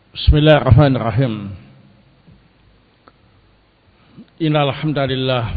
Bismillahirrahmanirrahim. Innal hamdalillah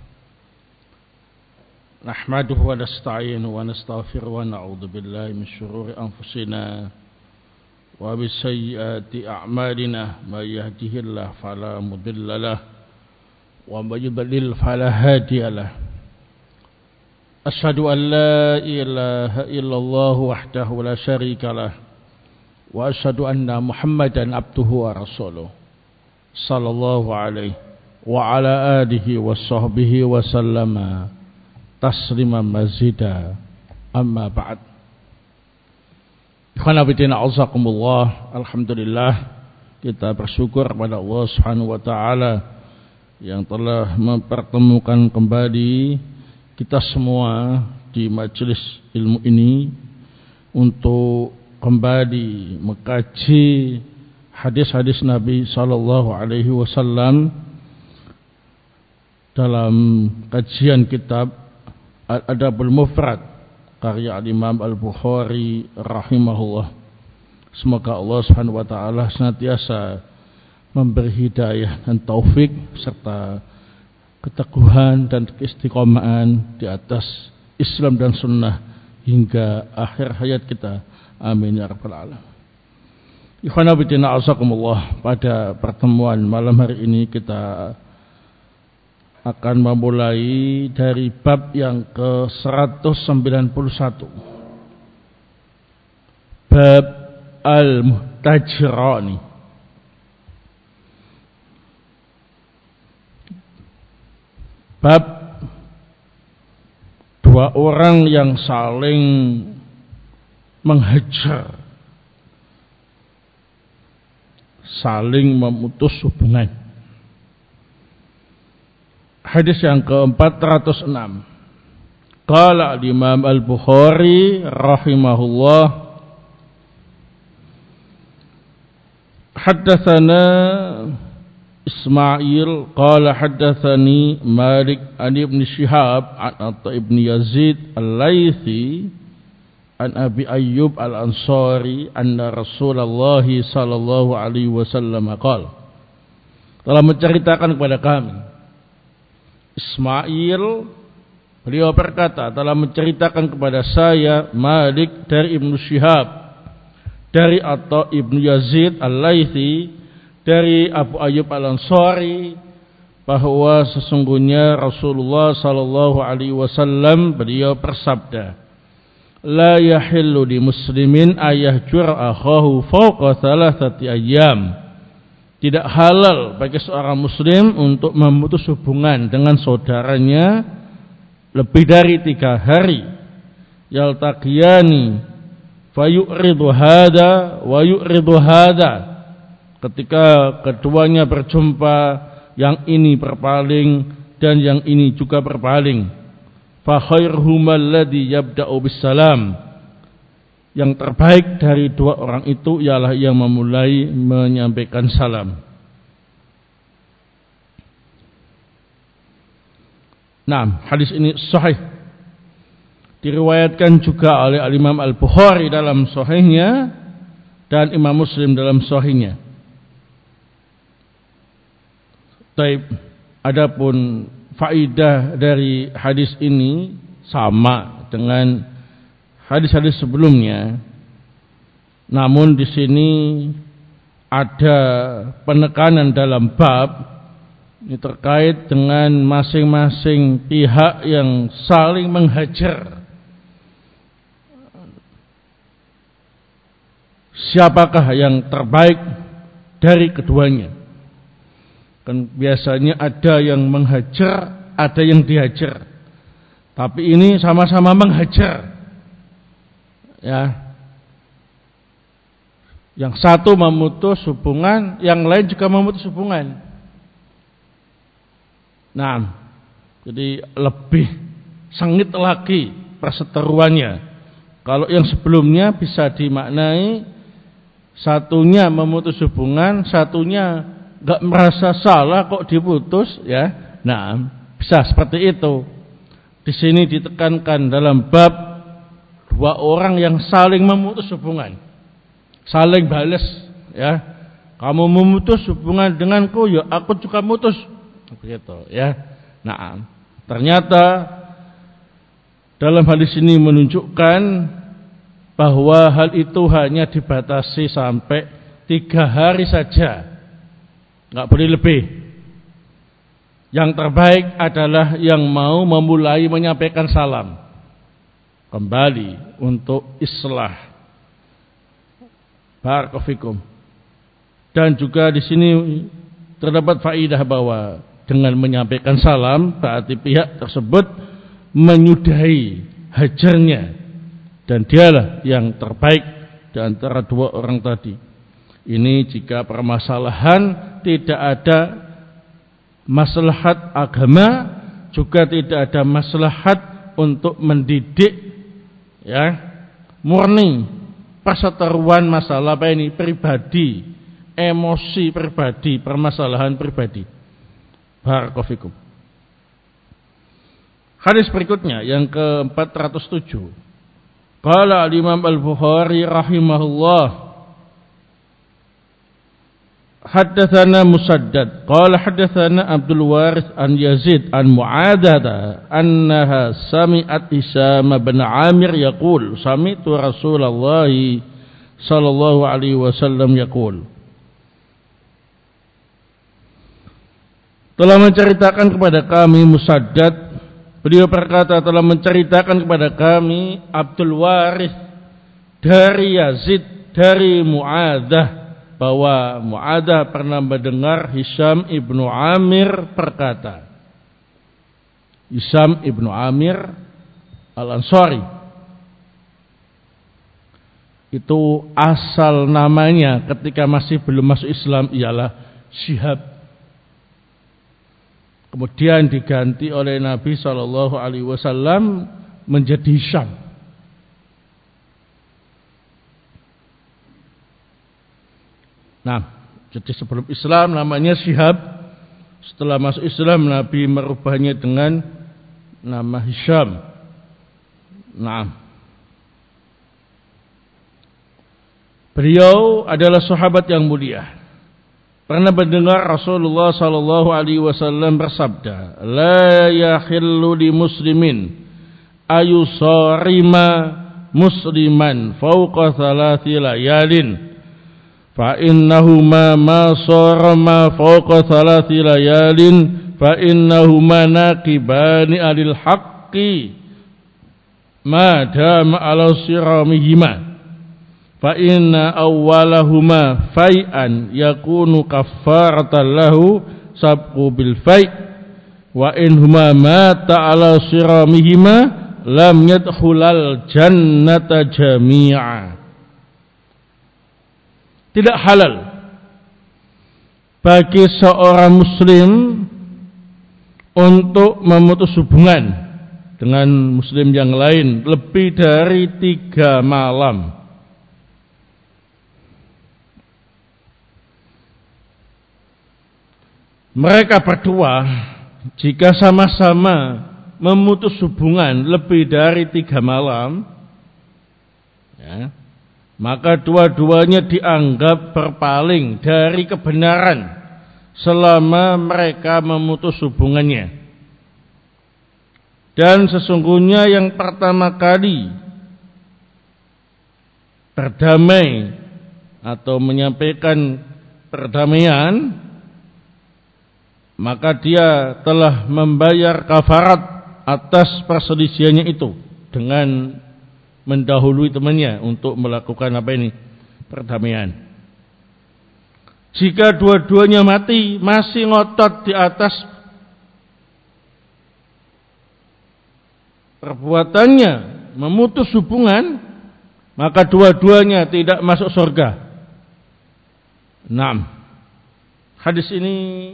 nahmaduhu wa nasta'inuhu wa nastaghfiruhu wa na'udzu billahi min shururi anfusina wa min sayyiati a'malina may yahdihillahu fala mudilla lahu wa may yudlil fala hadiya lahu. Asyhadu an la ilaha illallah wahdahu la syarika lahu wa asyhadu anna Muhammadan abduhu wa rasuluh sallallahu alaihi wa ala alihi wa sahbihi wa sallama tasliman mazida, amma ba'd. Ikhwan fillah a'azakumullah, alhamdulillah kita bersyukur kepada Allah Subhanahu wa taala yang telah mempertemukan kembali kita semua di majelis ilmu ini untuk kembali mengkaji hadis-hadis Nabi sallallahu alaihi wasallam dalam kajian kitab Al-Adabul Mufrad karya Imam Al-Bukhari rahimahullah. Semoga Allah Subhanahu wa taala senantiasa memberi hidayah dan taufik serta keteguhan dan keistiqomahan di atas Islam dan sunnah hingga akhir hayat kita. Amin ya rabbal alamin. Ikhwana fillah a'azakumullah, pada pertemuan malam hari ini kita akan memulai dari bab yang ke-191. Bab al-muhtajirani. Bab dua orang yang saling menghajar, saling memutus hubungan. Hadis yang ke-406. Qala al-Imam Al-Bukhari rahimahullah, haddatsana Ismail qala haddatsani Malik an Ibn Shihab an Atha ibn Yazid al-Laythi an Abi Ayyub al-Ansari anna Rasulullah sallallahu alaihi wasallam qala, telah menceritakan kepada kami Ismail, beliau berkata, telah menceritakan kepada saya Malik dari Ibnu Shihab, dari Atha ibn Yazid al-Laythi, dari Abu Ayyub al-Ansari, bahwa sesungguhnya Rasulullah sallallahu alaihi wasallam beliau bersabda, la yahillu li muslimin ayahjur akhahu fawqa thalathati ayyam. Tidak halal bagi seorang muslim untuk memutus hubungan dengan saudaranya lebih dari 3 hari. Yaltaqiyani fayu'ridu hada wa yu'ridu hada. Ketika keduanya berjumpa, yang ini berpaling dan yang ini juga berpaling. Fa khairuhum alladhi yabda'u bisalam. Yang terbaik dari dua orang itu ialah yang memulai menyampaikan salam. Nah, hadis ini sahih. Diriwayatkan juga oleh Imam Al-Bukhari dalam sahihnya dan Imam Muslim dalam sahihnya. Taib, adapun faidah dari hadis ini sama dengan hadis-hadis sebelumnya, namun di sini ada penekanan dalam bab ini terkait dengan masing-masing pihak yang saling menghajar. Siapakah yang terbaik dari keduanya? Kan biasanya ada yang menghajar, ada yang dihajar. Tapi ini sama-sama menghajar. Ya. Yang satu memutus hubungan, yang lain juga memutus hubungan. Nah, jadi lebih sengit lagi perseteruannya. Kalau yang sebelumnya bisa dimaknai satunya memutus hubungan, satunya gak merasa salah kok diputus, ya. Nah, bisa seperti itu. Di sini ditekankan dalam bab dua orang yang saling memutus hubungan, saling balas, ya, Kamu memutus hubungan denganku, ya aku juga mutus. Begitu ya. Nah, ternyata dalam hadis ini menunjukkan bahwa hal itu hanya dibatasi sampai 3 hari saja, nggak boleh lebih. Yang terbaik adalah yang mau memulai menyampaikan salam kembali untuk islah. Barakallahu fikum. Dan juga di sini terdapat faedah bahwa dengan menyampaikan salam berarti pihak tersebut menyudahi hajarnya, dan dialah yang terbaik di antara 2 orang tadi. Ini jika permasalahan tidak ada maslahat agama, juga tidak ada maslahat untuk mendidik, ya, murni perseteruan masalah apa ini pribadi, emosi pribadi, permasalahan pribadi. Barakallahu fikum. Hadis berikutnya yang ke-407. Qala al-Imam Al-Bukhari rahimahullah, haddatsana Musaddad qala haddatsana Abdul Waris an Yazid an Mu'adzah annaha sami'at Hisam bin Amir yaqul sami'tu Rasulullah sallallahu alaihi wasallam yaqul, telah menceritakan kepada kami Musaddad, beliau berkata telah menceritakan kepada kami Abdul Waris dari Yazid dari Mu'adzah bahwa Mu'adzah pernah mendengar Hisam ibnu Amir berkata. Hisam ibnu Amir Al-Ansari itu asal namanya ketika masih belum masuk Islam ialah Syihab. Kemudian diganti oleh Nabi SAW menjadi Hisham. Nah, jadi sebelum Islam namanya Syihab. Setelah masuk Islam Nabi merubahnya dengan nama Hisham. Nah, beliau adalah sahabat yang mulia. Pernah mendengar Rasulullah sallallahu alaihi wasallam bersabda, "La yahillu li muslimin ayusarima musliman fawqa 3 layalin." Fa innahuma ma sarama fawqa 3 layalin fa innahuma naqibani alil haqqi ma dama ala siramihima fa inna awwalahuma fai'an yakunu kaffaratan lahu sabqu bil fai' wa in huma mata ala siramihima lam yadkhulal jannata jami'a. Tidak halal bagi seorang muslim untuk memutus hubungan dengan muslim yang lain lebih dari 3 malam. Mereka berdua jika sama-sama memutus hubungan lebih dari 3 malam, ya, maka dua-duanya dianggap berpaling dari kebenaran selama mereka memutus hubungannya. Dan sesungguhnya yang pertama kali berdamai atau menyampaikan perdamaian, maka dia telah membayar kafarat atas perselisihannya itu dengan mendahului temannya untuk melakukan apa ini? Perdamaian. Jika dua-duanya mati masih ngotot di atas perbuatannya memutus hubungan, maka dua-duanya tidak masuk surga. 6. Hadis ini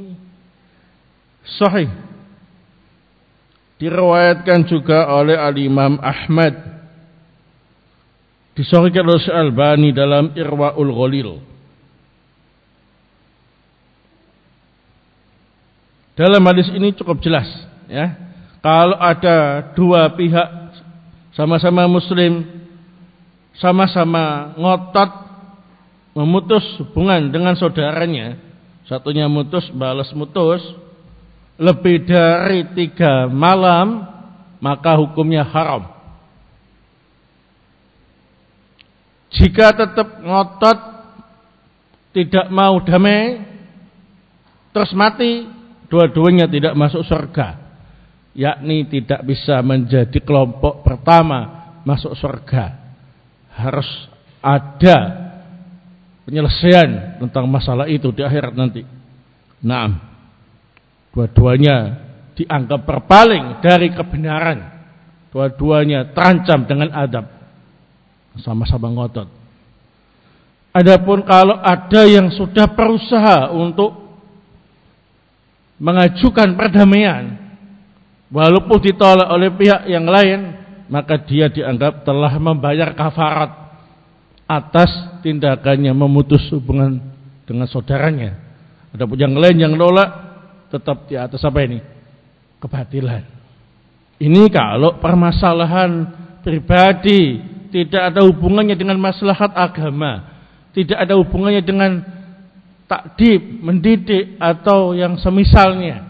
sahih. Diriwayatkan juga oleh Al-Imam Ahmad. Disahihkan oleh Al-Albani dalam Irwaul Ghalil. Dalam hadis ini cukup jelas, ya. Kalau ada 2 pihak sama-sama muslim, sama-sama ngotot memutus hubungan dengan saudaranya, satunya mutus balas mutus, lebih dari 3 malam, maka hukumnya haram. Jika tetap ngotot tidak mau damai terus mati, dua-duanya tidak masuk surga, yakni tidak bisa menjadi kelompok pertama masuk surga. Harus ada penyelesaian tentang masalah itu di akhirat nanti. Naam, dua-duanya dianggap berpaling dari kebenaran, dua-duanya terancam dengan adab, sama-sama ngotot. Adapun kalau ada yang sudah berusaha untuk mengajukan perdamaian walaupun ditolak oleh pihak yang lain, maka dia dianggap telah membayar kafarat atas tindakannya memutus hubungan dengan saudaranya. Adapun yang lain yang nolak tetap di atas apa ini? Kebatilan. Ini kalau permasalahan pribadi, tidak ada hubungannya dengan maslahat agama, tidak ada hubungannya dengan takdib, mendidik atau yang semisalnya.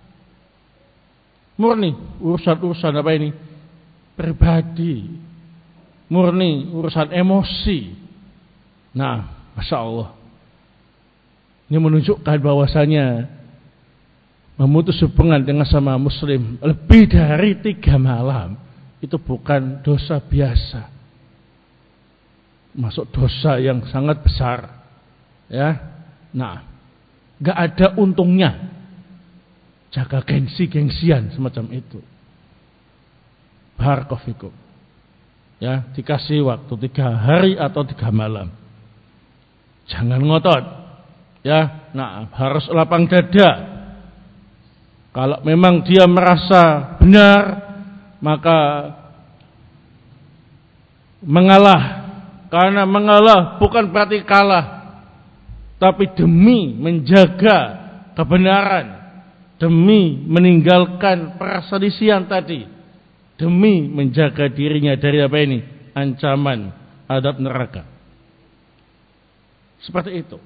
Murni urusan apa ini? Pribadi. Murni urusan emosi. Nah, Masya Allah, ini menunjukkan bahwasanya memutus hubungan dengan sama muslim lebih dari 3 malam itu bukan dosa biasa, masuk dosa yang sangat besar, ya. Nah, gak ada untungnya jaga gengsian semacam itu. Barakallahu, ya, dikasih waktu 3 hari atau 3 malam, jangan ngotot, ya. Nah, harus lapang dada. Kalau memang dia merasa benar, maka mengalah. Karena mengalah bukan berarti kalah, tapi demi menjaga kebenaran, demi meninggalkan perselisihan tadi, demi menjaga dirinya dari apa ini? Ancaman adab neraka. Seperti itu.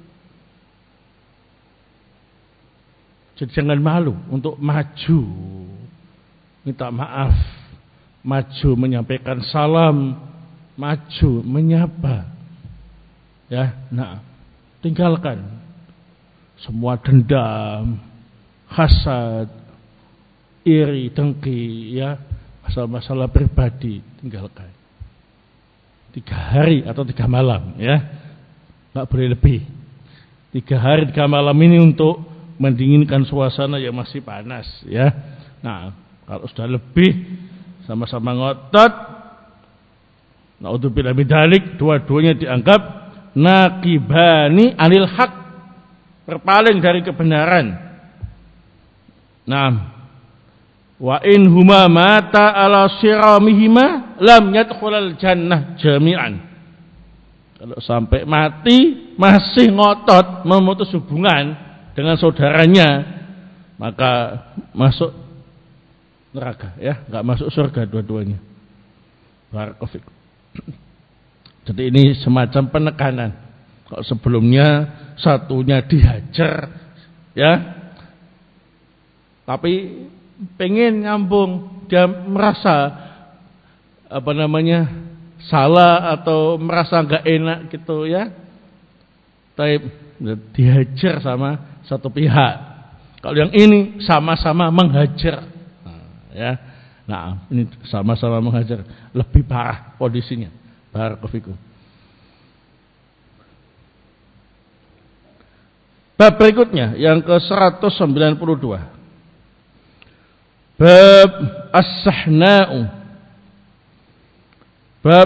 Jadi jangan malu untuk maju, minta maaf, maju menyampaikan salam, maju menyapa, ya. Nah, tinggalkan semua dendam, hasad, iri, dengki, ya, masalah-masalah pribadi, tinggalkan. 3 hari atau 3 malam, ya, nggak boleh lebih. 3 hari 3 malam ini untuk mendinginkan suasana yang masih panas, ya. Nah, kalau sudah lebih, sama-sama ngotot, naudzubillah min dzalik, dua-duanya dianggap naqibani anil haq, berpaling dari kebenaran. Nah, wa in huma mata ala siramihima lam yadkhulal jannah jami'an. Kalau sampai mati masih ngotot memutus hubungan dengan saudaranya, maka masuk neraka, ya, enggak masuk surga dua-duanya. Barakallahu. Jadi ini semacam penekanan. Kalau sebelumnya satunya dihajar, ya, tapi pengen nyambung, dia merasa apa namanya salah atau merasa enggak enak gitu, ya, tapi dihajar sama satu pihak. Kalau yang ini sama-sama menghajar, nah, ya. Nah, ini sama-sama menghajar, lebih parah kondisinya. Barakallahu. Bab berikutnya yang ke-192. Bab as-sahna'u. Bab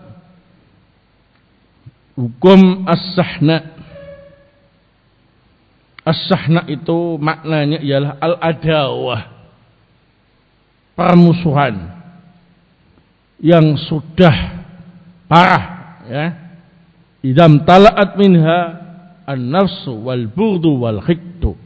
hukum as-sahna. As-sahna itu maknanya ialah al-adawah, permusuhan yang sudah parah, ya. Idam tala'at minha an-nafsu wal bughdu wal khiddu.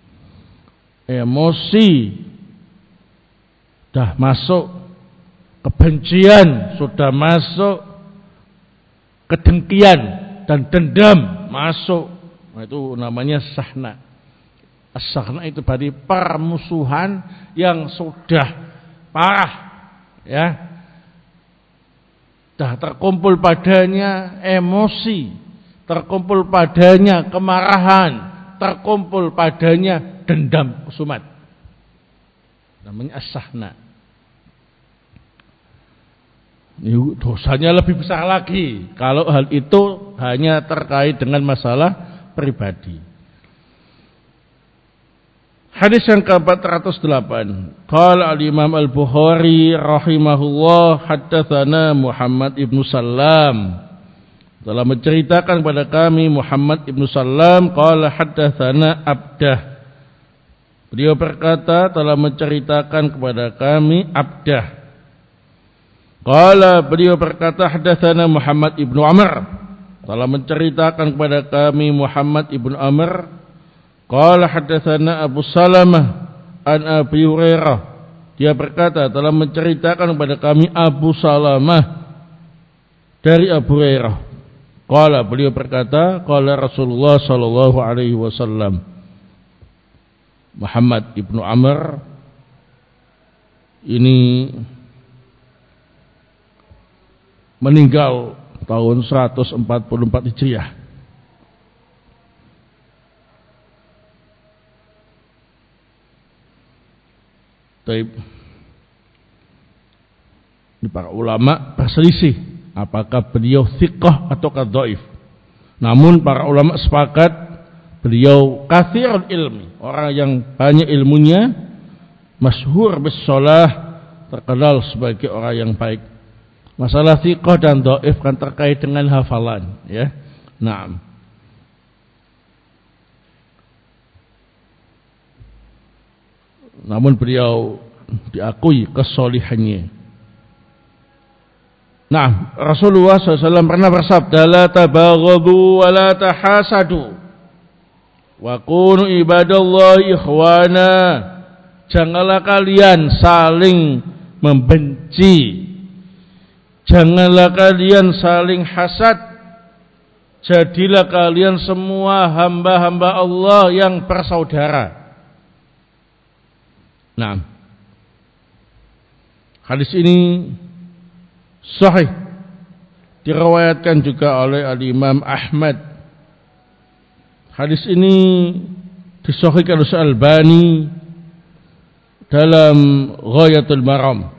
Emosi sudah masuk, kebencian sudah masuk, kedengkian dan dendam masuk. Nah, itu namanya sahna. As-sahna itu berarti permusuhan yang sudah parah, ya. Sudah terkumpul padanya emosi, terkumpul padanya kemarahan, terkumpul padanya dendam kusumat. Namanya as-sahna. Dosanya lebih besar lagi kalau hal itu hanya terkait dengan masalah pribadi. Hadis yang ke-408. Qala al-Imam Al-Bukhari rahimahullah haddatsana Muhammad ibnu Sallam. Telah menceritakan kepada kami Muhammad ibnu Sallam qala haddatsana Abdah. Beliau berkata telah menceritakan kepada kami Abdah. Qala beliau berkata hadatsana Muhammad ibnu Amr, telah menceritakan kepada kami Muhammad ibnu Amr. Qala hadatsana Abu Salamah an Abi Hurairah, dia berkata telah menceritakan kepada kami Abu Salamah dari Abu Hurairah. Qala beliau berkata qala Rasulullah sallallahu alaihi wasallam. Muhammad ibnu Amr ini meninggal tahun 144 Hijriah. Taib. Ini para ulama berselisih apakah beliau thiqah atau dhaif. Namun para ulama sepakat beliau katsirul ilmi, orang yang banyak ilmunya, masyhur bis shalah, terkenal sebagai orang yang baik. Masalah thiqah dan dhaif kan terkait dengan hafalan, ya. Naam. Namun beliau diakui kesolihannya. Nah, Rasulullah SAW pernah bersabda, la tabaghadu wa la tahasadu wa kunu ibadallahi ikhwana. Janganlah kalian saling membenci, janganlah kalian saling hasad. Jadilah kalian semua hamba-hamba Allah yang bersaudara. Nah, hadis ini sahih, diriwayatkan juga oleh Al-Imam Ahmad. Hadis ini disahihkan oleh Al-Albani dalam Ghayatul Maram.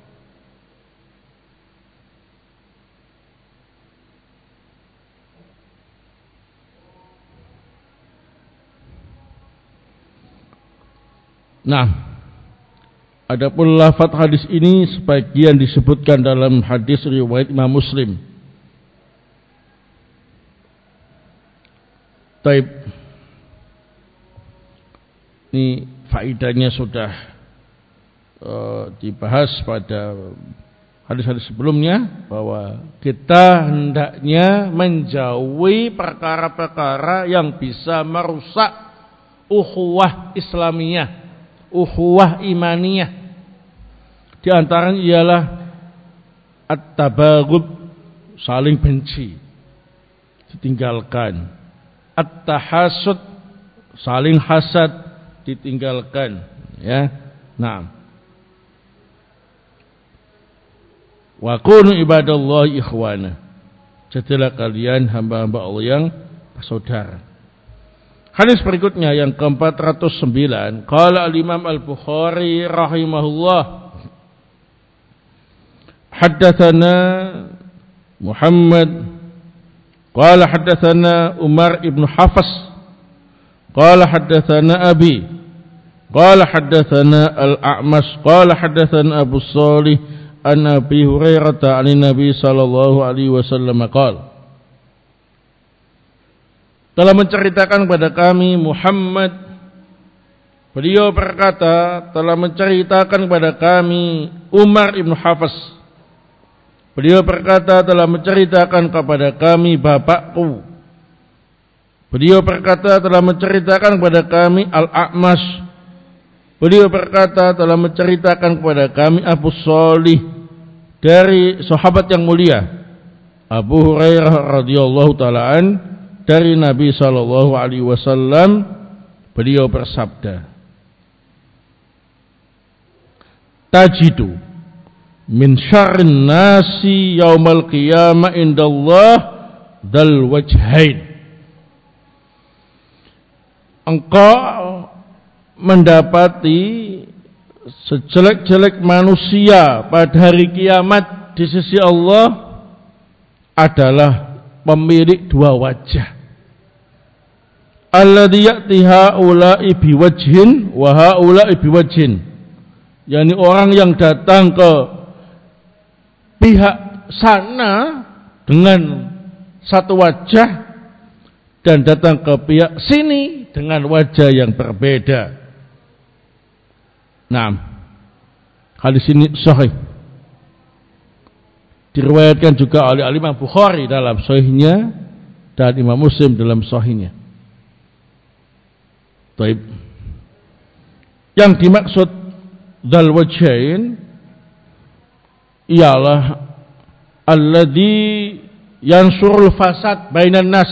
Nah, adapun lafaz hadis ini sebagian disebutkan dalam hadis riwayat Imam Muslim. Taib. Ini faedahnya sudah dibahas pada hadis-hadis sebelumnya, bahwa kita hendaknya menjauhi perkara-perkara yang bisa merusak ukhuwah Islamiyah, ukhuwah imaniyah. Di antaranya ialah at-tabaghud, saling benci, ditinggalkan. At-tahasud, saling hasad, ditinggalkan, ya. Nah, wa kunu ibadallahi ikhwana, jadilah kalian hamba-hamba Allah yang bersaudara. Hadis berikutnya yang ke-409, qala al-Imam Al-Bukhari rahimahullah haddatsana Muhammad qala haddatsana Umar ibn Hafs qala haddatsana Abi qala haddatsana Al-A'mash qala haddatsana Abu Shalih an Abi Hurairah 'an Nabi sallallahu alaihi wasallam qala, telah menceritakan kepada kami Muhammad, beliau berkata telah menceritakan kepada kami Umar ibn Hafs, beliau berkata telah menceritakan kepada kami bapakku, beliau berkata telah menceritakan kepada kami Al-A'mash, beliau berkata telah menceritakan kepada kami Abu Shalih dari sahabat yang mulia Abu Hurairah radhiyallahu taala an dari Nabi sallallahu alaihi wasallam, beliau bersabda, tajidu min syarrin nasi yaumal qiyamah indallah dal wajhain. Engkau mendapati sejelek-jelek manusia pada hari kiamat di sisi Allah adalah pemilik dua wajah. Alladzi ya'ti haula'i biwajhin wa haula'i biwajhin. yakni orang yang datang ke pihak sana dengan satu wajah dan datang ke pihak sini dengan wajah yang berbeda. Nah, hadis ini sahih. Diriwayatkan juga oleh Imam Bukhari dalam sahihnya dan Imam Muslim dalam sahihnya. Baik. Yang dimaksud dal wajhain ialah alladzi yansurul fasad bainan nas.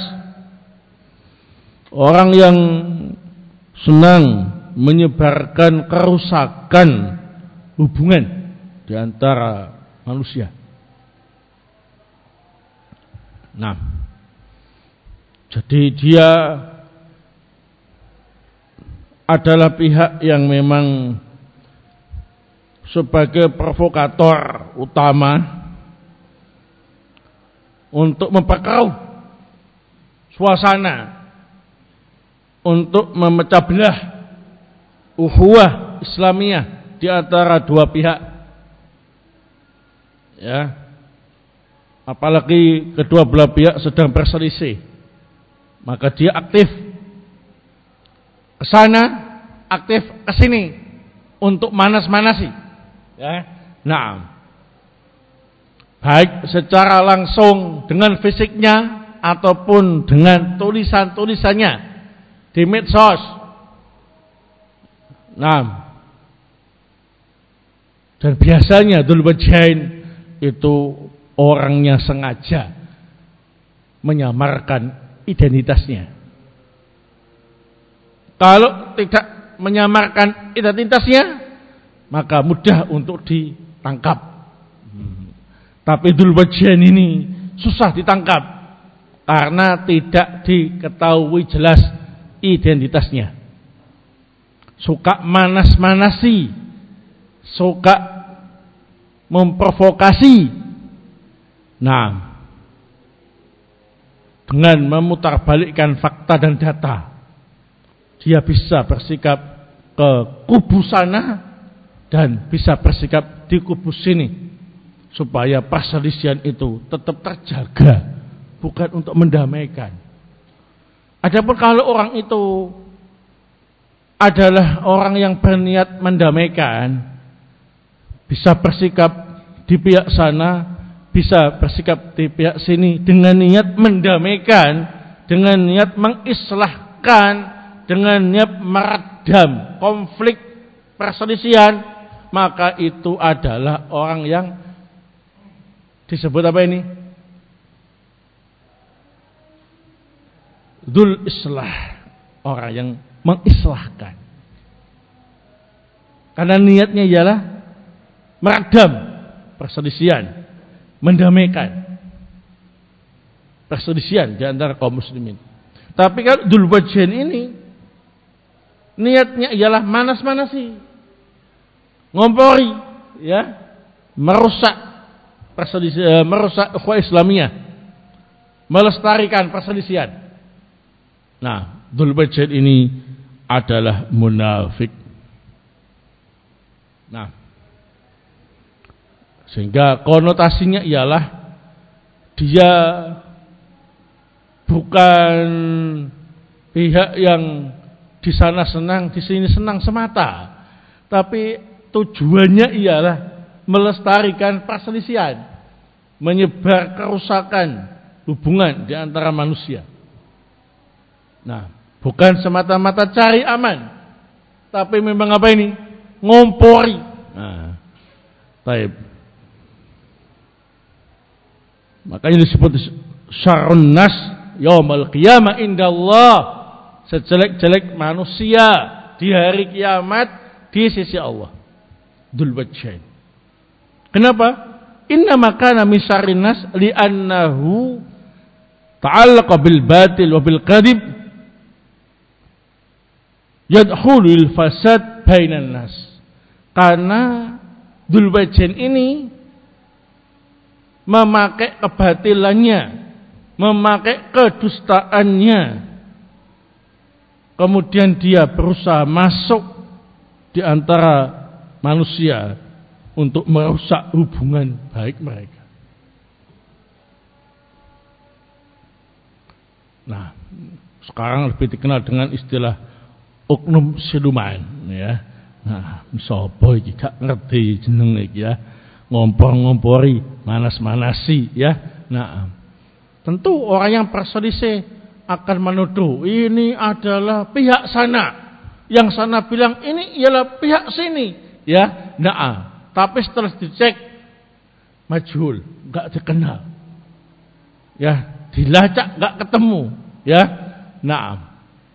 Orang yang senang menyebarkan kerusakan hubungan di antara manusia. Nah, jadi dia adalah pihak yang memang sebagai provokator utama untuk memperkeruh suasana, untuk memecah belah ukhuwah Islamiyah di antara dua pihak. Ya. Apalagi kedua belah pihak sedang berselisih, maka dia aktif ke sana, aktif ke sini untuk manas-manasi. Ya. Nah, baik secara langsung dengan fisiknya ataupun dengan tulisan-tulisannya di medsos. Nah, dan biasanya dzul wajhain itu orangnya sengaja menyamarkan identitasnya. Kalau tidak menyamarkan identitasnya, maka mudah untuk ditangkap. Tapi dzul wajhain ini susah ditangkap karena tidak diketahui jelas identitasnya. Suka manas-manasi, suka memprovokasi. Nah, dengan memutarbalikkan fakta dan data, dia bisa bersikap ke kubu sana dan bisa bersikap di kubu sini supaya perselisihan itu tetap terjaga, bukan untuk mendamaikan. Adapun kalau orang itu adalah orang yang berniat mendamaikan, bisa bersikap di pihak sana, bisa bersikap di pihak sini dengan niat mendamaikan, dengan niat mengislahkan, dengan niat meredam konflik perselisihan, maka itu adalah orang yang disebut apa ini? Dzul islah, orang yang mengislahkan. Karena niatnya ialah meredam perselisihan, mendamaikan perselisihan di antara kaum muslimin. Tapi kalau dzul wajhain ini niatnya ialah manas-manasi, ngompori, ya, merusak perselisihan, merusak ukhuwah Islamiyah, melestarikan perselisihan. Nah, dzul wajhain ini adalah munafik. Nah, sehingga konotasinya ialah dia bukan pihak yang di sana senang, di sini senang semata, tapi tujuannya ialah melestarikan perselisihan, menyebar kerusakan hubungan di antara manusia. Nah, bukan semata-mata cari aman, tapi memang apa ini? Ngompori. Nah, taib. Makanya disebut syarrun nas yaumul qiyamah indallah, sejelek-jelek manusia di hari kiamat di sisi Allah. Dzul wajhain. Kenapa? Inna makana min syarrin nas li'annahu ta'allaqa bil batil wa bil kadhib yadkhulul fasad bainan nas. Karena Dzul wajhain ini memakai kebatilannya, memakai kedustaannya, kemudian dia berusaha masuk di antara manusia untuk merusak hubungan baik mereka. Nah, sekarang lebih dikenal dengan istilah oknum siluman, ya. Nah, sapa iki gak ngerti jeneng iki ya. Ngompor-ngompori, manas-manasi, ya. Nah, tentu orang yang berselisih akan menuduh ini adalah pihak sana, yang sana bilang ini ialah pihak sini, ya. Nah, tapi setelah dicek majhul, enggak dikenal. Ya, dilacak enggak ketemu, ya. Nah,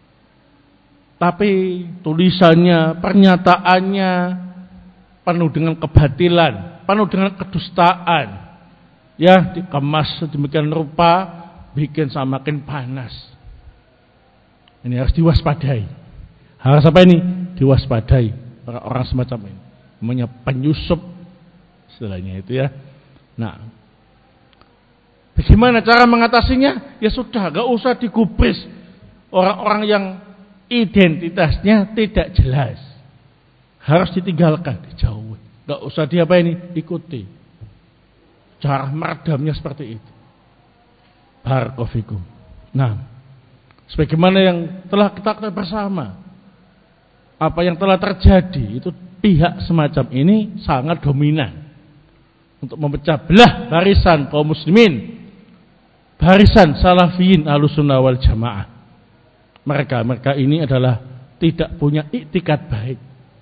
tapi tulisannya, pernyataannya penuh dengan kebatilan, penuh dengan kedustaan. Ya, dikemas sedemikian rupa bikin semakin panas. Ini harus diwaspadai. Harus apa ini? Diwaspadai orang-orang semacam ini. Namanya penyusup istilahnya itu ya. Nah, bagaimana cara mengatasinya? Ya sudah, gak usah digubris orang-orang yang identitasnya tidak jelas. Harus ditinggalkan, dijauhi. Gak usah diapa ini? Ikuti. Cara meredamnya seperti itu. Barakofikum. Nah, sebagaimana yang telah kita ketahui bersama, apa yang telah terjadi itu pihak semacam ini sangat dominan untuk memecah belah barisan kaum muslimin, barisan salafiyin ahlussunnah wal jamaah. Mereka ini adalah tidak punya iktikad baik.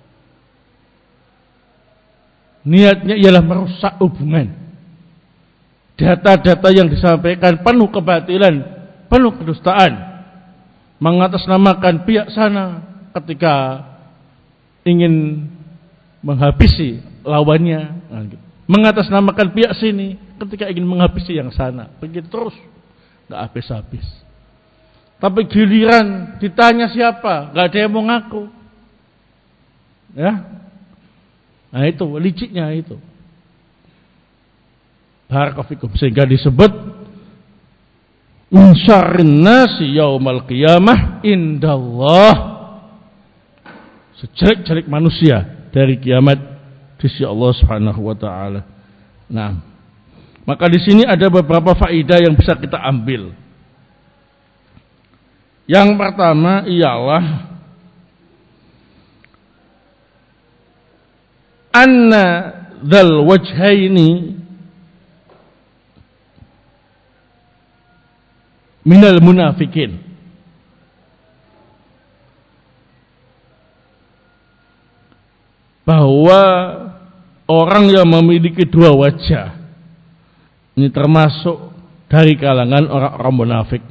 Niatnya ialah merusak hubungan. Data-data yang disampaikan penuh kebatilan, penuh kedustaan, mengatasnamakan pihak sana ketika ingin menghabisi lawannya, mengatasnamakan pihak sini ketika ingin menghabisi yang sana. Begitu terus, nggak habis-habis. Tapi giliran ditanya siapa, nggak ada yang mau ngaku. Ya, nah itu liciknya itu. Barakofikum, sehingga disebut min syarrin nasi yaumal qiyamah indallah, sejelek-jelek manusia dari kiamat di sisi Allah Subhanahu wa taala. Nah, maka di sini ada beberapa faedah yang bisa kita ambil. Yang pertama ialah anna dzal wajhaini minal munafikin. Bahwa orang yang memiliki dua wajah ini termasuk dari kalangan orang-orang munafik.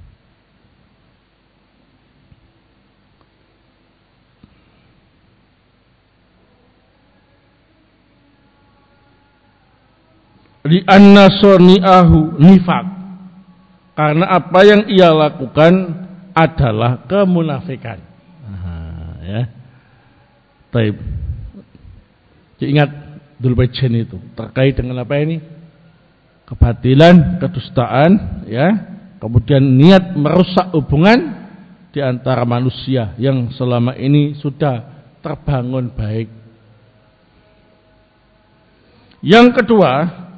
Li anna suni'ahu nifaq, karena apa yang ia lakukan adalah kemunafikan. Ya. Baik. Ingat Dzul wajhain itu terkait dengan apa ini? Kebatilan, kedustaan, ya. Kemudian niat merusak hubungan di antara manusia yang selama ini sudah terbangun baik. Yang kedua,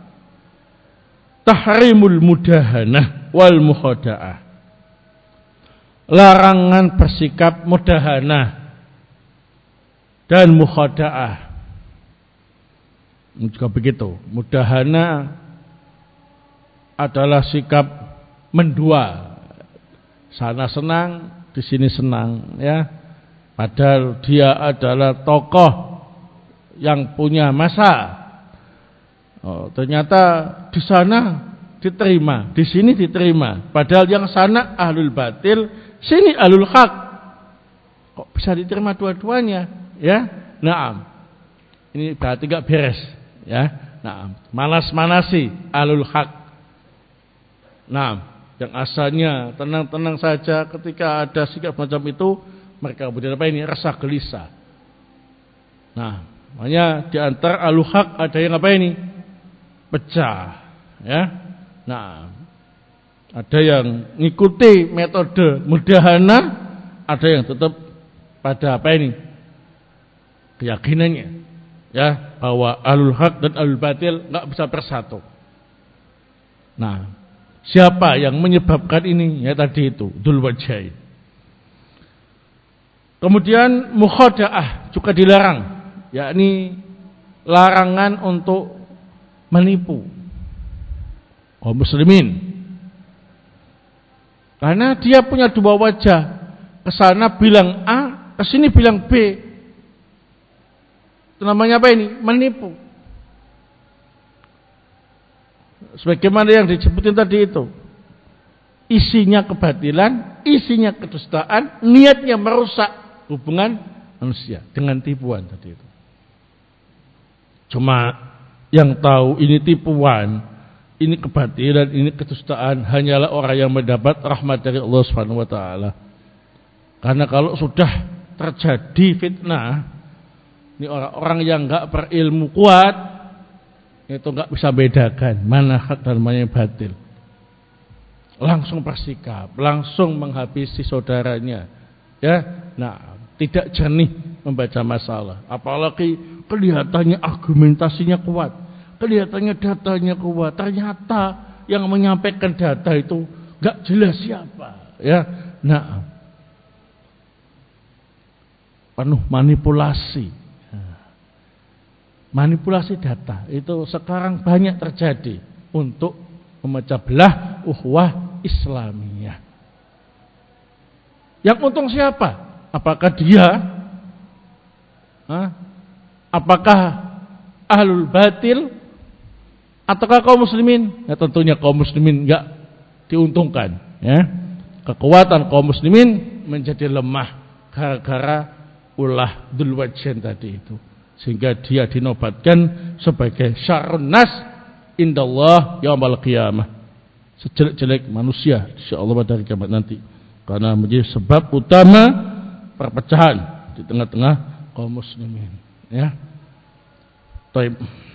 tahrimul mudahanah wal mukhada'ah. Larangan bersikap mudahanah dan mukhada'ah. Juga begitu. Mudahanah adalah sikap mendua. Sana senang, di sini senang, ya. Padahal dia adalah tokoh yang punya masa. Oh, ternyata di sana diterima, di sini diterima. Padahal yang sana ahlul batil, sini ahlul haq. Kok bisa diterima dua-duanya? Ya, naam. Ini berarti gak beres. Ya, naam. Manas-manasi ahlul haq. Naam. Yang asalnya tenang-tenang saja, ketika ada sikap macam itu, mereka kemudian apa ini? Rasa gelisah. Nah, makanya di antara ahlul haq ada yang apa ini? Pecah. Ya. Nah, ada yang ngikuti metode mudahana, ada yang tetap pada apa ini? Keyakinannya, ya, bahwa ahlul haq dan ahlul batil enggak bisa bersatu. Nah, siapa yang menyebabkan ini? Ya tadi itu, dzul wajhain. Kemudian mukhada'ah juga dilarang, yakni larangan untuk menipu kaum muslimin. Karena dia punya dua wajah, ke sana bilang A, ke sini bilang B. Itu namanya apa ini? Menipu. Sebagaimana yang disebutin tadi itu. Isinya kebatilan, isinya kedustaan, niatnya merusak hubungan manusia dengan tipuan tadi itu. Cuma yang tahu ini tipuan, ini kebatilan, ini kedustaan, hanyalah orang yang mendapat rahmat dari Allah Subhanahu wa taala. Karena kalau sudah terjadi fitnah, ini orang-orang yang enggak berilmu kuat itu enggak bisa bedakan mana hak dan mana yang batil. Langsung bersikap, langsung menghabisi saudaranya. Ya, nah, tidak jernih membaca masalah. Apalagi kelihatannya argumentasinya kuat, kelihatannya datanya kuat, ternyata yang menyampaikan data itu enggak jelas siapa. Ya, nah, penuh manipulasi. Manipulasi data itu sekarang banyak terjadi untuk memecah belah ukhuwah Islamiyah. Yang untung siapa? Apakah dia? Apakah ahlul batil? Ataukah kaum muslimin? Ya tentunya kaum muslimin enggak diuntungkan. Ya, kekuatan kaum muslimin menjadi lemah gara-gara ulah dzul wajhain tadi itu. Sehingga dia dinobatkan sebagai syarrun nas indallah yaumil qiyamah, sejelek-jelek manusia insyaallah pada hari kiamat nanti, karena menjadi sebab utama perpecahan di tengah-tengah kaum muslimin. Ya, baik.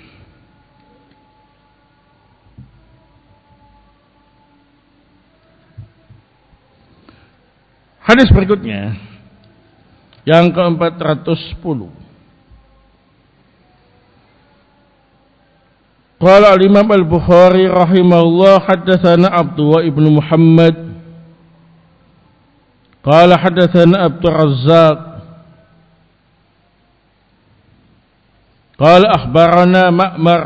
Hadis berikutnya yang ke-410. Qala al-Imam al-Bukhari rahimahullah haddatsana Abdullah ibnu Muhammad qala haddatsana Abdur Razzaq qala akhbarana Ma'mar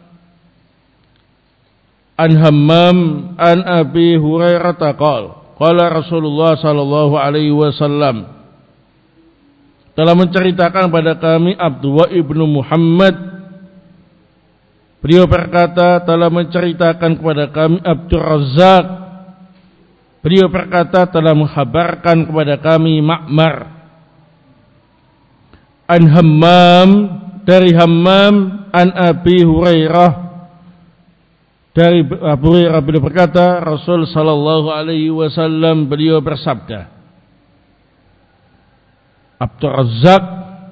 an Hammam an Abi Hurairah qala Rasulullah sallallahu alaihi wasallam telah menceritakan pada kami Abdullah ibnu Muhammad. Beliau berkata telah menceritakan kepada kami Abdur Razzaq. Beliau berkata telah menghabarkan kepada kami Ma'mar an Hammam, dari Hammam, an Abi Hurairah, dari Abu Hurairah. Beliau berkata Rasul sallallahu alaihi wasallam beliau bersabda. Abdur Razzaq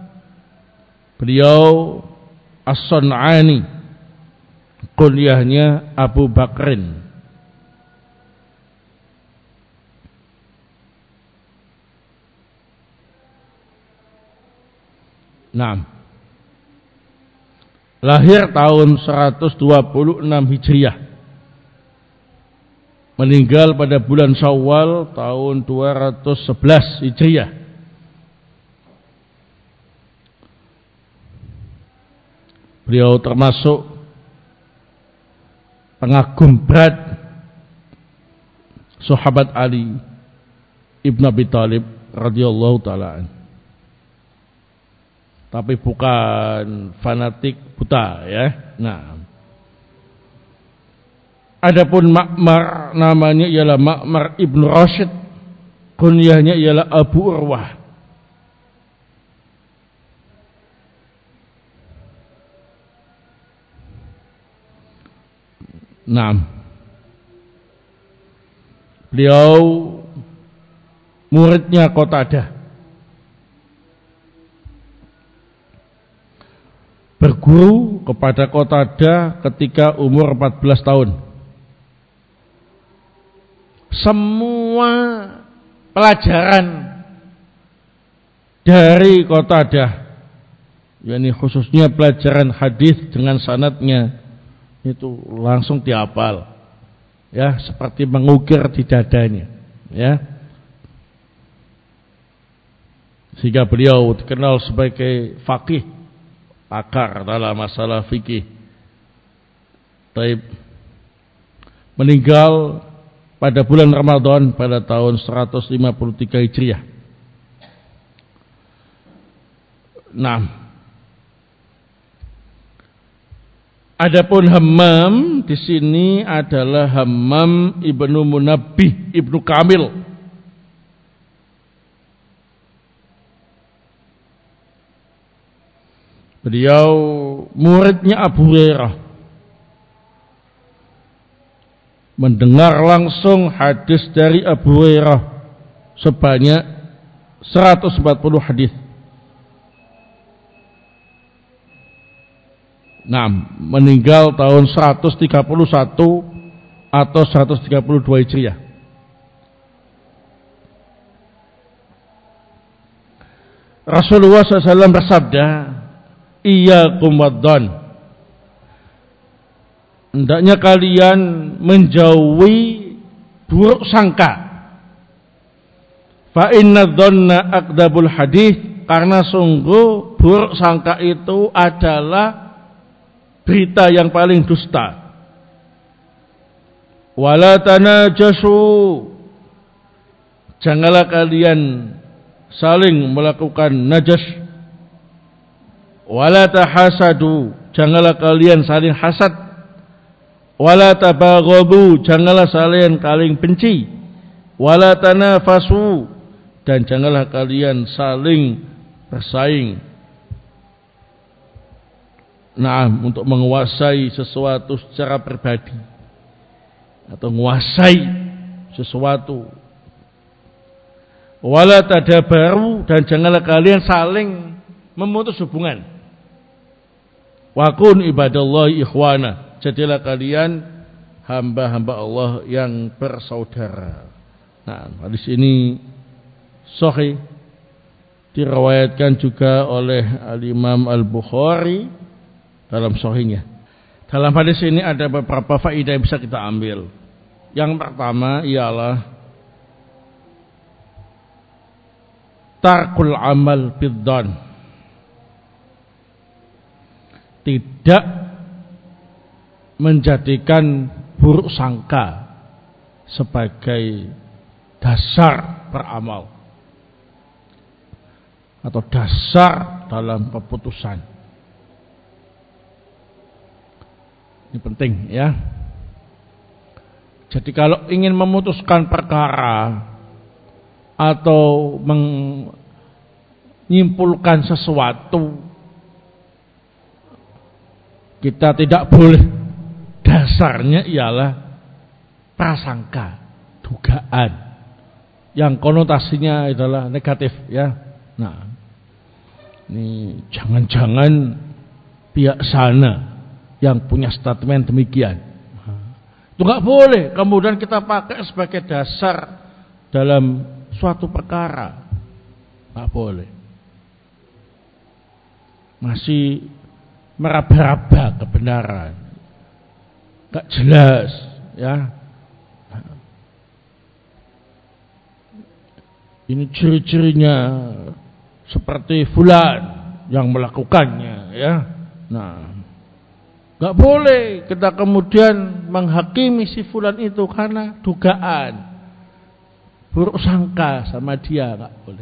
beliau As-Sun'ani, kunyahnya Abu Bakrin. Nah, lahir tahun 126 Hijriah, meninggal pada bulan Syawal tahun 211 Hijriah. Beliau termasuk pengagum berat sahabat Ali ibn Abi Thalib radhiyallahu taala, tapi bukan fanatik buta, ya. Nah, Adapun Ma'mar namanya ialah Ma'mar Ibnu Rashid, kunyahnya ialah Abu Urwah. Naam. Beliau muridnya Qatadah. Berguru kepada Qatadah ketika umur 14 tahun. Semua pelajaran dari Qatadah, yakni khususnya pelajaran hadis dengan sanadnya, itu langsung dihafal, ya, seperti mengukir di dadanya, ya. Sehingga beliau dikenal sebagai faqih, pakar dalam masalah fikih. Taib. Meninggal pada bulan Ramadan pada tahun 153 Hijriah. Nah, adapun Hammam di sini adalah Hammam Ibnu Munabbih Ibnu Kamil. Beliau muridnya Abu Hurairah. Mendengar langsung hadis dari Abu Hurairah sebanyak 140 hadis. Nah, meninggal tahun 131 atau 132 Hijriah. Rasulullah SAW bersabda, "Iyyakum wad-dhann." Hendaknya kalian menjauhi buruk sangka. Fa inna dhanna akdabul hadis, karena sungguh buruk sangka itu adalah berita yang paling dusta. Wala tanajasu, janganlah kalian saling melakukan najas. Wala tahasadu, janganlah kalian saling hasad. Wala tabaghadu, janganlah saling benci. Wala tanafasu, dan janganlah kalian saling bersaing. Nah, untuk menguasai sesuatu secara pribadi atau menguasai sesuatu. Wala tadabaru, dan janganlah kalian saling memutus hubungan. Wa kun ibadallahi ikhwana, jadilah kalian hamba-hamba Allah yang bersaudara. Nah, hadis ini sahih, diriwayatkan juga oleh Al-Imam Al-Bukhari dalam sahihnya. Dalam hadis ini ada beberapa faedah yang bisa kita ambil. Yang pertama ialah tarkul amal bidzan. Tidak menjadikan buruk sangka sebagai dasar beramal atau dasar dalam keputusan. Ini penting, ya. Jadi kalau ingin memutuskan perkara atau menyimpulkan sesuatu, kita tidak boleh, dasarnya ialah prasangka, dugaan yang konotasinya adalah negatif, ya. Nah, ini jangan-jangan pihak sana yang punya statement demikian. Itu nggak boleh kemudian kita pakai sebagai dasar dalam suatu perkara. Nggak boleh. Masih meraba-raba kebenaran, nggak jelas, ya. Ini ciri-cirinya seperti fulan yang melakukannya, ya. Nah, nggak boleh kita kemudian menghakimi si fulan itu karena dugaan, buruk sangka sama dia, nggak boleh.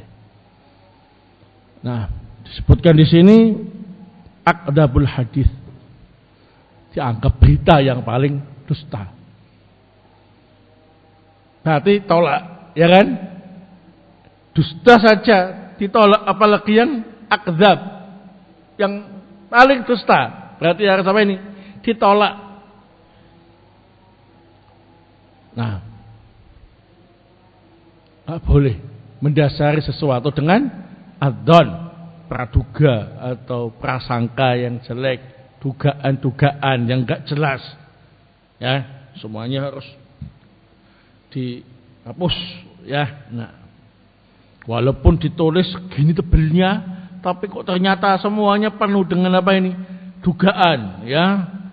Nah, disebutkan di sini akdabul hadis, dianggap berita yang paling dusta. berarti tolak, ya kan? Dusta saja ditolak, apalagi yang akdzab, yang paling dusta, berarti harus apa ini? Ditolak. Nah, nggak boleh mendasari sesuatu dengan adzon, praduga atau prasangka yang jelek, dugaan-dugaan yang nggak jelas. Ya, semuanya harus dihapus. Ya, nah, walaupun ditulis gini tebelnya, tapi kok ternyata semuanya penuh dengan apa ini? Dugaan, ya,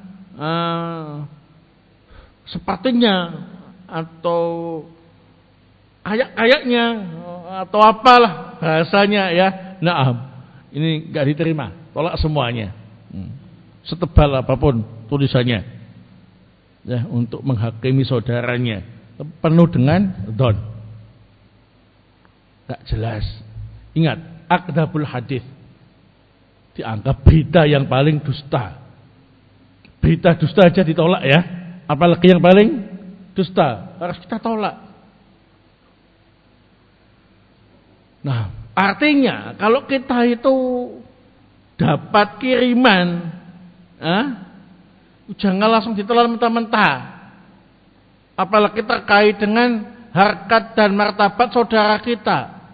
sepertinya atau kayak-kayaknya atau apalah bahasanya, ya. Nah, ini nggak diterima, tolak semuanya. Setebal apapun tulisannya, ya, untuk menghakimi saudaranya, penuh dengan dzon, nggak jelas. Ingat, akdzabul hadis dianggap berita yang paling dusta. Berita dusta aja ditolak, ya, apalagi yang paling dusta, harus kita tolak. Nah, artinya kalau kita itu dapat kiriman, jangan langsung ditelan mentah-mentah, apalagi terkait dengan harkat dan martabat saudara kita.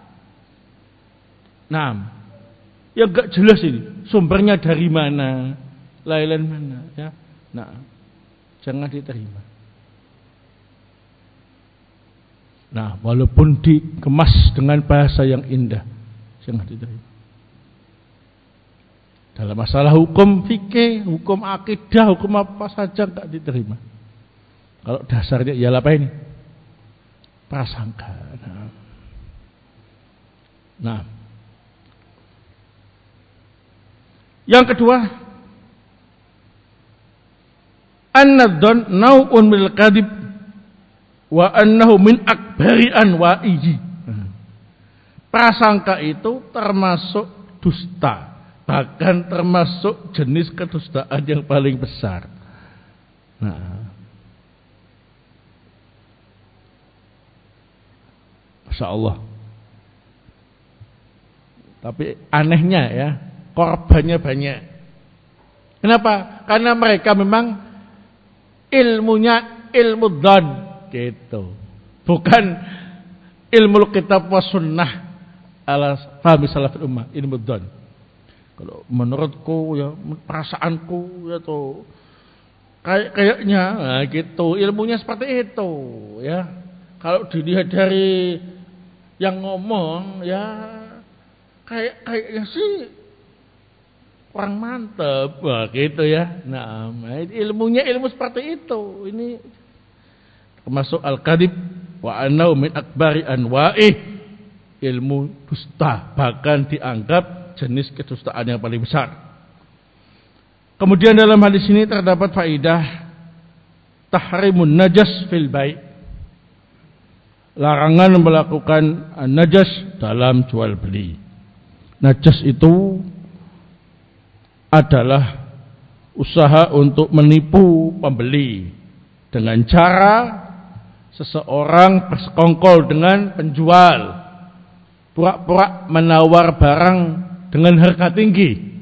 Nah, ya gak jelas ini sumbernya dari mana, lain mana, ya. Nah, jangan diterima. Nah, walaupun dikemas dengan bahasa yang indah, jangan diterima. Dalam masalah hukum fikih, hukum akidah, hukum apa saja enggak diterima. Kalau dasarnya ialah apa ini? Prasangka. Nah, yang kedua, an-nadzon nau'un minal kadhib wa annahu min akbari anwa'ihi. Prasangka itu termasuk dusta, bahkan termasuk jenis kedustaan yang paling besar. Nah, Masya Allah. Tapi anehnya, ya, korbannya banyak. Kenapa? Karena mereka memang ilmunya ilmu dzan, gitu. Bukan ilmu kitab wa sunnah ala fahmi salafil ummah, ilmu dzan. Kalau menurutku, ya, perasaanku, ya, tuh kayaknya, nah, gitu. Ilmunya seperti itu, ya. Kalau dilihat dari yang ngomong, ya, kayaknya sih kurang mantep, wah, gitu, ya. Nah, ilmunya ilmu seperti itu. Ini termasuk al-kadhib wa annahu min akbari anwa'ih, ilmu dusta, bahkan dianggap jenis kedustaan yang paling besar. Kemudian dalam hadis ini terdapat faidah tahrimun najas fil bai', larangan melakukan najas dalam jual beli. Najas itu adalah usaha untuk menipu pembeli dengan cara seseorang bersekongkol dengan penjual, pura-pura menawar barang dengan harga tinggi.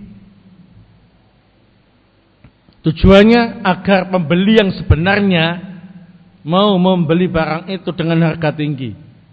Tujuannya agar pembeli yang sebenarnya mau membeli barang itu dengan harga tinggi.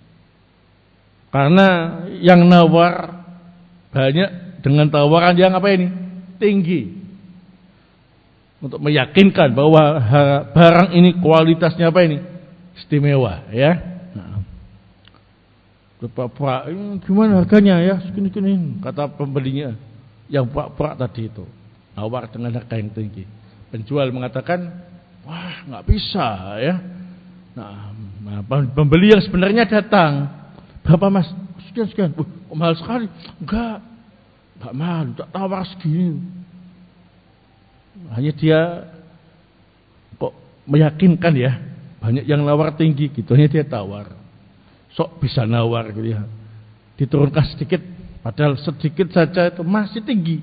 Karena yang nawar banyak dengan tawaran yang apa ini? Tinggi. Untuk meyakinkan bahwa barang ini kualitasnya apa ini? Istimewa, ya. Nah, pura-pura, gimana harganya, ya? Segini-gini, kata pembelinya. Yang pura-pura tadi itu nawar dengan harga yang tinggi. Penjual mengatakan, wah, nggak bisa, ya. Nah, pembeli yang sebenarnya datang, berapa mas? Sekian. Mahal sekali. Enggak mahal, tak tawar segini. Hanya dia kok meyakinkan, ya, banyak yang nawar tinggi gitu, hanya dia tawar. Sok bisa nawar gitu, ya. Diturunkan sedikit, padahal sedikit saja itu masih tinggi.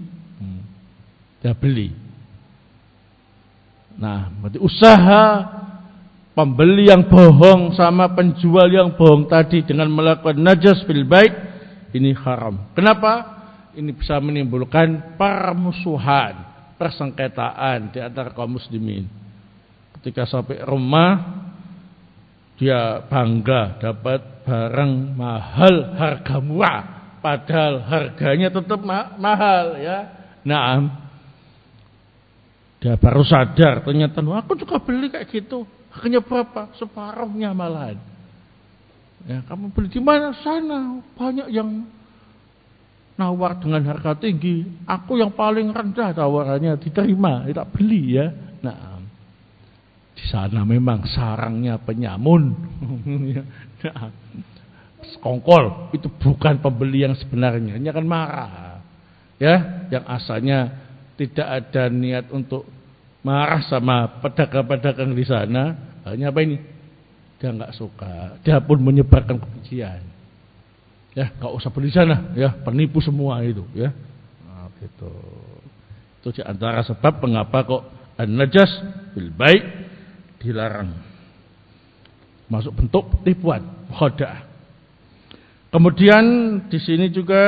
Dia beli. Nah, berarti usaha pembeli yang bohong sama penjual yang bohong tadi dengan melakukan najas bil bai' ini haram. Kenapa? Ini bisa menimbulkan permusuhan, persengketaan di antara kaum muslimin. Ketika sampai rumah dia bangga dapat barang mahal harga murah, padahal harganya tetap mahal ya. Naam. Dia baru sadar ternyata aku juga beli kayak gitu. Harganya berapa? Separuhnya malahan. Ya, kamu beli di mana? Sana. Banyak yang nawar dengan harga tinggi. Aku yang paling rendah tawarannya diterima, tidak beli ya. Nah, di sana memang sarangnya penyamun. Nah, sekongkol itu bukan pembeli yang sebenarnya. Ini akan marah. Ya, yang asalnya tidak ada niat untuk marah sama pedagang-pedagang di sana, hanya apa ini? Dia nggak suka, dia pun menyebarkan kebencian. Ya, nggak usah beli sana, ya penipu semua itu, ya. Nah, gitu. Itu di antara sebab mengapa kok an-najas bil bai' dilarang. Masuk bentuk tipuan, khada'ah. Kemudian di sini juga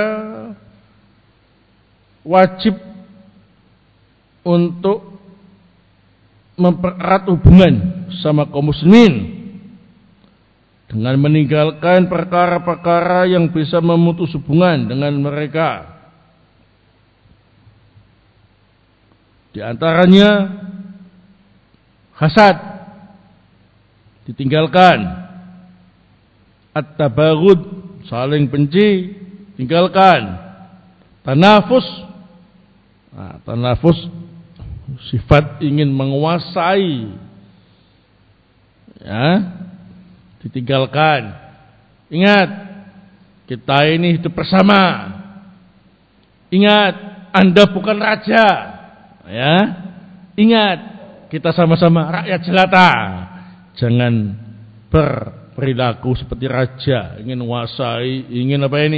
wajib untuk mempererat hubungan sama kaum muslimin dengan meninggalkan perkara-perkara yang bisa memutus hubungan dengan mereka. Di antaranya hasad ditinggalkan, at-tabaghud saling benci tinggalkan, tanafus. Nah, tanafus sifat ingin menguasai, ya, ditinggalkan. Ingat, kita ini hidup bersama. Ingat, Anda bukan raja, ya. Ingat, kita sama-sama rakyat jelata. Jangan berperilaku seperti raja, ingin menguasai, ingin apa ini?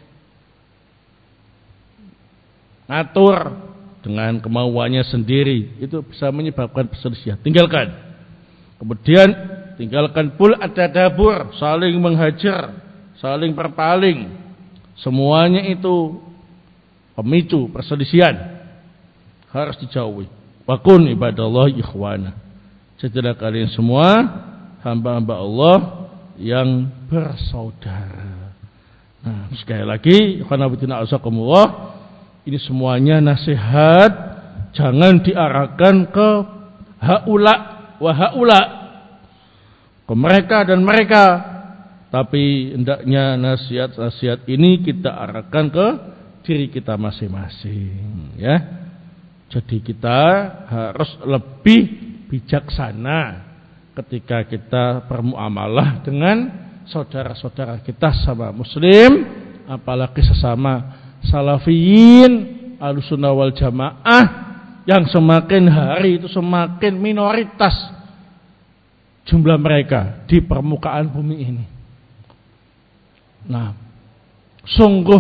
Ngatur dengan kemauannya sendiri, itu bisa menyebabkan perselisihan. Tinggalkan. Kemudian tinggalkan pula at-tadabur, saling menghajar, saling berpaling. Semuanya itu pemicu perselisihan, harus dijauhi. Wakun ibadallah ikhwana. Jadilah kalian semua hamba-hamba Allah yang bersaudara. Nah, sekali lagi, ikhwanabitina azakumullah, ini semuanya nasihat, jangan diarahkan ke haula wa haula, ke mereka dan mereka, tapi hendaknya nasihat-nasihat ini kita arahkan ke diri kita masing-masing, ya. Jadi kita harus lebih bijaksana ketika kita bermuamalah dengan saudara-saudara kita sama muslim, apalagi sesama salafiyin ahlussunnah wal jamaah yang semakin hari itu semakin minoritas jumlah mereka di permukaan bumi ini. Nah, sungguh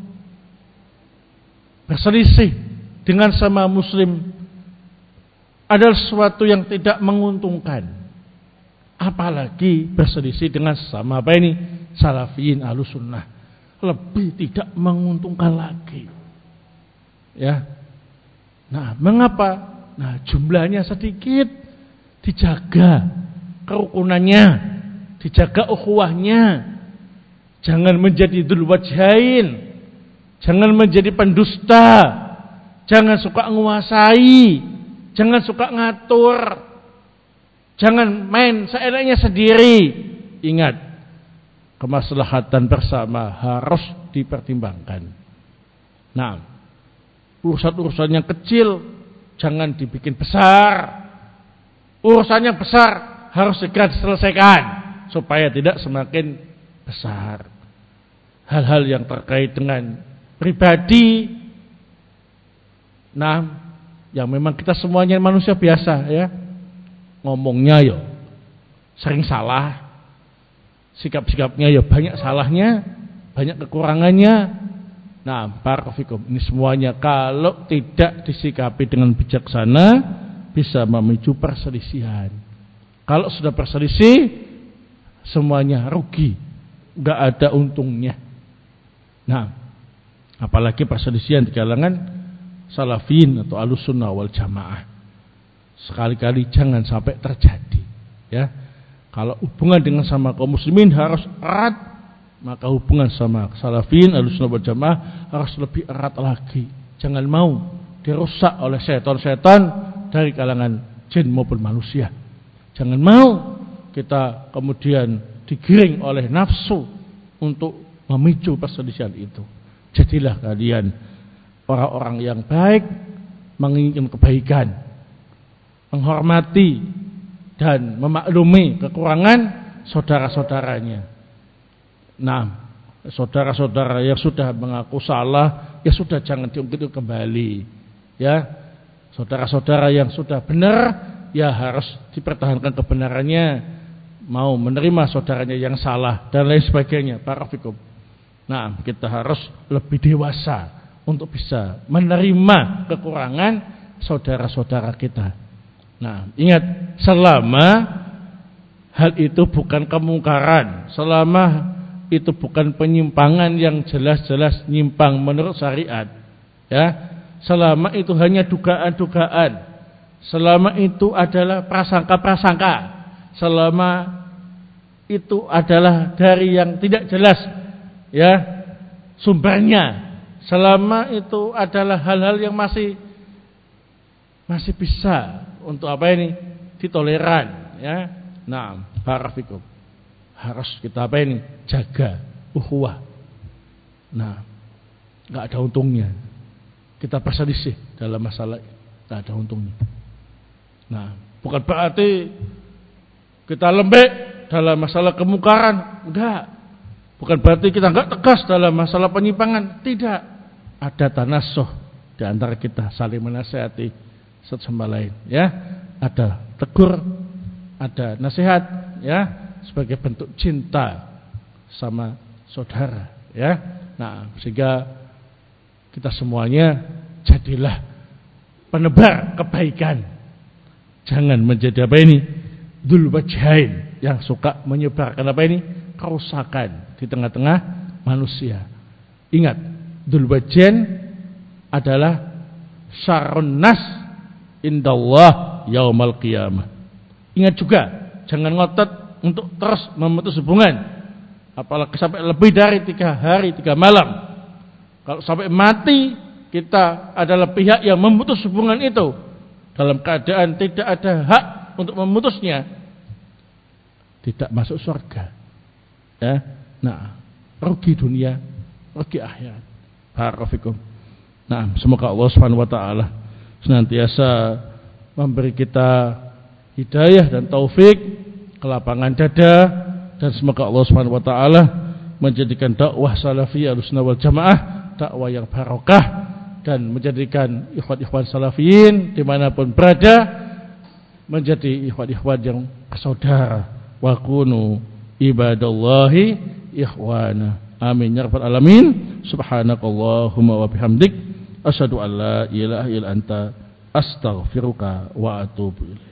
berselisih dengan sama muslim adalah sesuatu yang tidak menguntungkan, apalagi berselisih dengan sesama apa ini? Salafiyin ahlussunnah, lebih tidak menguntungkan lagi. Ya. Nah, mengapa? Nah, jumlahnya sedikit, dijaga kerukunannya, dijaga ukhuwahnya. Jangan menjadi dzul wajhain, jangan menjadi pendusta, jangan suka menguasai, jangan suka ngatur, jangan main seenaknya sendiri. Ingat, kemaslahatan bersama harus dipertimbangkan. Nah, urusan-urusan yang kecil jangan dibikin besar. Urusan yang besar harus segera diselesaikan supaya tidak semakin besar. Hal-hal yang terkait dengan pribadi, nah, yang memang kita semuanya manusia biasa, ya, ngomongnya yo sering salah, sikap-sikapnya ya banyak salahnya, banyak kekurangannya. Nah, barakallahu, ini semuanya kalau tidak disikapi dengan bijaksana bisa memicu perselisihan. Kalau sudah berselisih, semuanya rugi, nggak ada untungnya. Nah, apalagi perselisihan di kalangan salafin atau ahlussunnah wal jamaah. Sekali-kali jangan sampai terjadi. Ya, kalau hubungan dengan sama kaum muslimin harus erat, maka hubungan sama salafin ahlussunnah wal jamaah harus lebih erat lagi. Jangan mau dirusak oleh setan-setan dari kalangan jin maupun manusia. Jangan mau kita kemudian digiring oleh nafsu untuk memicu perselisihan itu. Jadilah kalian orang-orang yang baik, menginginkan kebaikan, menghormati dan memaklumi kekurangan saudara-saudaranya. Nah, saudara-saudara yang sudah mengaku salah, ya sudah, jangan diungkit kembali. Ya, saudara-saudara yang sudah benar, ya harus dipertahankan kebenarannya. Mau menerima saudaranya yang salah dan lain sebagainya. Barakallahu fikum. Nah, kita harus lebih dewasa untuk bisa menerima kekurangan saudara-saudara kita. Nah, ingat, selama hal itu bukan kemungkaran, selama itu bukan penyimpangan yang jelas-jelas nyimpang menurut syariat, ya, selama itu hanya dugaan-dugaan, selama itu adalah prasangka-prasangka, selama itu adalah dari yang tidak jelas, ya, sumbernya, selama itu adalah hal-hal yang masih bisa untuk apa ini ditoleran, ya. Nah, barakallahu, harus kita apa ini jaga ukhuwah. Nah, nggak ada untungnya kita berselisih dalam masalah, nggak ada untungnya. Nah, bukan berarti kita lembek dalam masalah kemungkaran, enggak. Bukan berarti kita enggak tegas dalam masalah penyimpangan, tidak. Ada tanasuh di antara kita, saling menasihati satu sama lain, ya. Ada tegur, ada nasihat, ya, sebagai bentuk cinta sama saudara, ya. Nah, sehingga kita semuanya jadilah penebar kebaikan. Jangan menjadi apa ini? Dzul wajhain, yang suka menyebarkan apa ini? Kerusakan di tengah-tengah manusia. Ingat, dzul wajhain adalah syarrun nas indallah yaumal qiyamah. Ingat juga, jangan ngotot untuk terus memutus hubungan, apalagi sampai lebih dari 3 hari 3 malam. Kalau sampai mati, kita adalah pihak yang memutus hubungan itu dalam keadaan tidak ada hak untuk memutusnya, tidak masuk surga, ya. Nah, rugi dunia, rugi akhirat. Barakallahu fikum. Nah, semoga Allah Subhanahu wa taala senantiasa memberi kita hidayah dan taufik, kelapangan dada, dan semoga Allah Subhanahu wa taala menjadikan dakwah salafiyah Ahlussunnah wal Jamaah dakwah yang barokah, dan menjadikan ikhwan-ikhwan salafiyin dimanapun berada menjadi ikhwan-ikhwan yang bersaudara. Wa kunu ibadallahi ikhwana. Amin ya rabbal alamin. Subhanakallahumma wa bihamdik, asyhadu an la ilaha illa anta, astaghfiruka wa atubu ilaik.